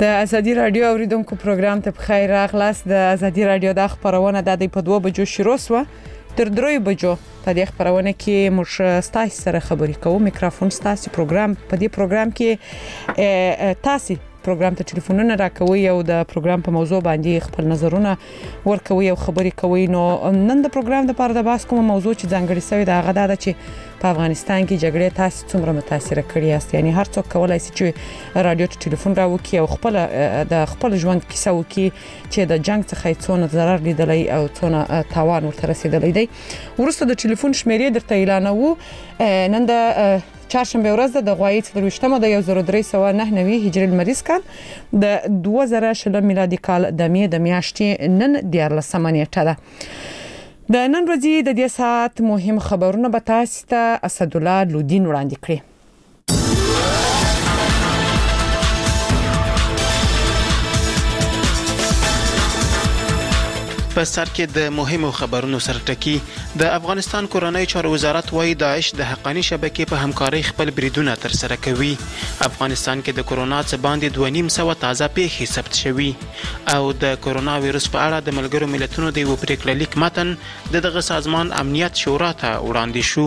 د ازادي رادیو اوریدونکو پروګرام ته بخیر راغلاست. د ازادي رادیو د خبرونه د 2 بجو شروع شو تر 3 بجو په دې خبرونه کې موږ ستاسو سره خبرې کوو. میکروفون ستاسو پروګرام په دې پروګرام کې تاسو پروګرام ته ټلیفونونه راکوي او د پروګرام په موضوع باندې خپل نظرونه ورکوي او خبرې کوي. نو نن د پروګرام د پاره د باس کوم موضوع چې ځانګړی شوی دا غدا ده چې په افغانستان کې جګړه تاسو څومره متاثر کړی است. یعنی هر څوک کولای شي چې رادیو ته ټلیفون راوکي او خپل ژوند کیسه وکي چې د جنگ څخه څونه ضرر لیدلی او څونه تاوان ورته رسیدلی دی. ورسته د ټلیفون شمیرې درته اعلانوو. نن د چهارشنبه ورځ د غوایي 23مه د 1399 هجری لمریز کال د 2000 میلادي کال د میاشتې نن 14 نیټه ده. د نن ورځې د دې ساعت مهم خبرونه به تاسو ته اسدالله لودین وړاندې کړي. په سر کې د مهمو خبرونو سره ټکی د افغانستان کورنۍ چارو وزارت وايي داعش د حقانی شبکې په همکارۍ خپل بریدونه تر سره کوي. افغانستان کې د کورونا څخه باندې 2.5 تازه پیښې ثبت شوي او د کورونا وایرس په اړه د ملګرو ملتونو د یو پریکړه لیک متن دغه سازمان امنیت شورا ته وړاندې شو.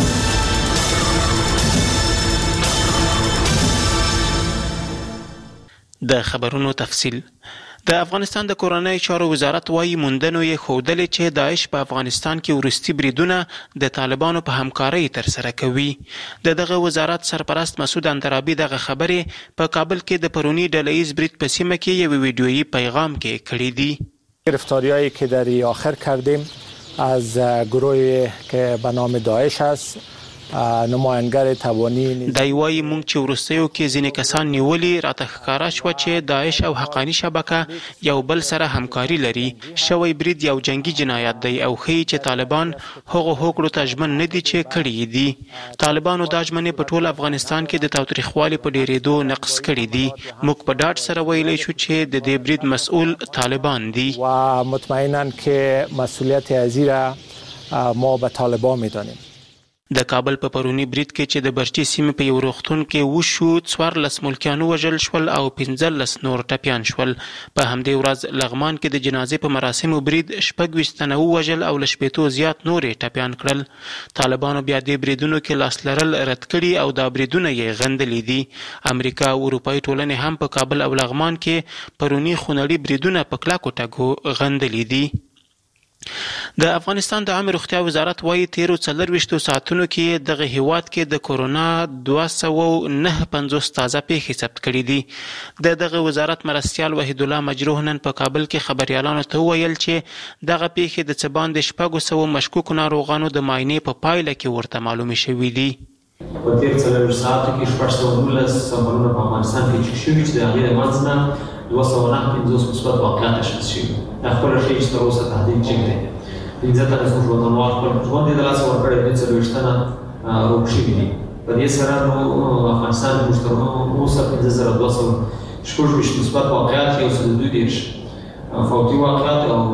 د خبرونو تفصیل. د افغانستان د کورنۍ چارو وزارت وايي موندنو یې ښودلې چې داعش په افغانستان کې ورستي بریدونه د طالبانو په همکارۍ تر سره کوي. دغه وزارت سرپرست مسعود اندرابي دغه خبرې په کابل کې د پرونی ډله‌ایز برید په سیمه کې یو ویډیویي پیغام کې کړی دی. گرفتاری‌هایی که در آخر کردیم از گروهی که به نام داعش است نماینګر توانی دایوي مونږ چې ورستیو کې ځینې کسان نیولي راته ښکارا شو چې داعش او حقانی شبکه یو بل سره همکاري لري. شوی برید یو جنگي جنایت دی او ښیي چې طالبان هغه هوکړو ته ژمن نه دي چې کړی دي. طالبانو دا ژمنې په ټول افغانستان کې د تاوتریخوالي په ډیرېدو نقص کړي دي. موږ په ډاډ سره ویلی شو چې د دې برید مسؤل طالبان دي و مطمئنا که مسئولیت ازی را ما به طالبان میدانیم. د کابل په پرونی برید کې چې د برچي سیمې په یو روغتون کې وشو 14 ملکیانو وژل شول او 15 نور ټپیان شول. په همدې ورځ لغمان کې د جنازې په مراسمو برید 26 تنه وژل او ل 15 زیات نورې ټپیان کړل. طالبانو بیا د بریدونو کې لاس لرل رد کړي او دا بریدونه یې غندلي دي. امریکا او اروپایي ټولنې هم په کابل او لغمان کې پرونی خونړي بریدونه په کلاکو ټکو غندلي دي. د افغانستان د عامه روغتیا وزارت وايي 13 ساعتونو کې دغه هیواد کې د کورونا 259 تازه پیښې ثبت کړي دي. دغه وزارت مرستیال وحید الله مجروح نن په کابل کې خبريالانو ته ویل چې دغه پیښې د څباند 600 مشکوک ناروغانو د معاینې په پایله کې ورته معلومه شوې دي. په تیر 4 ساعتو کې 419 سامانونه په افغانستان کې چک شوي چې د هغې د منځ نه 259 مثبت واقعات تشخیص شوي. دا خپله ښیي چې تر اوسه تحدید چک دی. 15 تنه زموږ وطنوال خپل ژوند یې د لاسه ورکړی دی. 40 تنه روغ شوي دي. په دې سره نو افغانستان زموږ تر اوسه 15226 مثبت واقعات، 122 فوتي واقعات او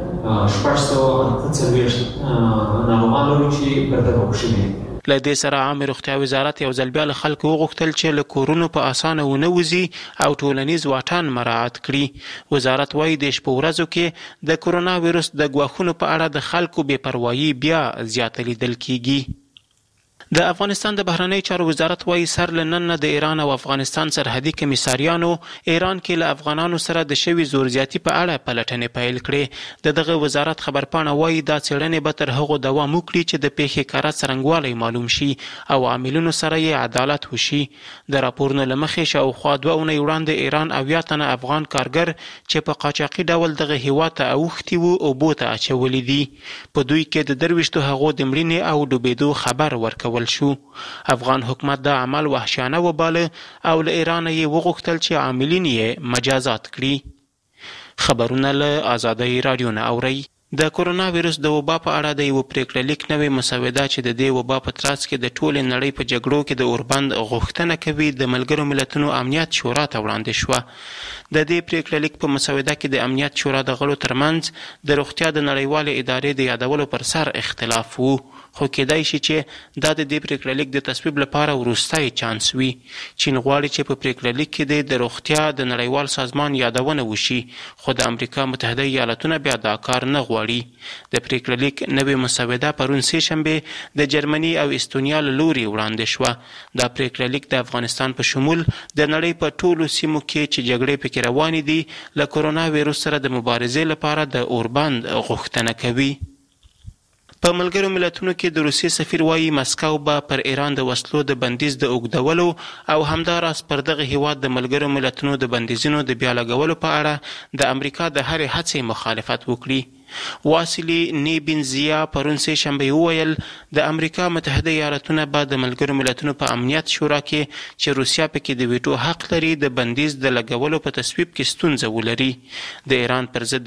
648 ناروغان لرو چې بیرته روغ شوي دي. له دې سره عامه روغتیا وزارت یو ځل بیا له خلکو وغوښتل چې له کورونو په اسانه ونه وځي او ټولنیز واټن مراعات کړي. وزارت وايي د شپو ورځو کې د کورونا وایرس د ګواښونو په اړه د خلکو بې پروايي بیا زیاته لیدل کیږي. د افغانستان د بهرنی چارو وزارت وايي سر لنن د ایران او افغانستان سرحدي کمیساریانو ایران کې له افغانانو سره د شوی زور زیاتی په اړه پلټنې پیل کړې. دغه وزارت خبرپاڼه وايي دا څېړنې به تر هغو دوام وکړي چې د پیښې کاره څرنګوالی معلوم شي او عاملینو سره یې عدالت وشي. د راپورونو له مخې شاوخوا 2 اونۍ وړاندې ایران 80 تنه افغان کارګر چې په قاچاقي ډول دغه هیواد ته اوښتي وو اوبو ته اچولي دي. په دوی کې د 23 هغو د مړینې او ډوبېدو خبر ورکول شو. افغان حکومت دا عمل وحشیانه وباله او له ایران یې وغوښتل چې عاملین یې مجازات کړي. خبرونه له آزادۍ رادیو نه اورئ. د کرونا ویروس د وبا په اړه د یو پریکړه لیک نوې مسوده چې د دې وبا په ترڅ کې د ټولې نړۍ په جګړو کې د اوربند غوښتنه کوي د ملګرو ملتونو امنیت شورا ته وړاندې شوه. د دې پریکړه لیک په مسوده کې د امنیت شورا د غړو ترمنځ د روغتیا د نړیوالې ادارې د یادولو پر سر اختلاف وو، خو کېدای شي چې دا د دې پریکړه لیک د تصویب لپاره وروستی چانس وي. چین غواړي چې په پریکړه لیک کې د روغتیا د نړیوال سازمان یادونه وشي، خو د امریکا متحده ایالتونه بیا دا کار نه غواړي. د پریکړه لیک نوې مسوده پرون سه شنبه د جرمني او استونیا له لوري وړاندې شوه. دا پریکړه لیک د افغانستان په شمول د نړۍ په ټولو سیمو کې چې جګړې پکې روانې دي له کرونا ویروس سره د مبارزې لپاره د اوربند غوښتنه کوي. په ملګرو ملتونو کې د روسیې سفیر وایي مسکو به پر ایران د وسلو د بندیز د اوږدولو او همداراز پر دغه هیواد د ملګرو ملتونو د بندیزونو د بیا لګولو په اړه د امریکا د هرې هڅې مخالفت وکړي. واسیلی نیبینزیا پرون سه شنبه وویل د امریکا متحده ایالتونه به د ملګرو ملتونو په امنیت شورا کې چې روسیا پکې د ویټو حق لري د بندیز د لګولو په تصویب کې ستونزه ولري. د ایران پر ضد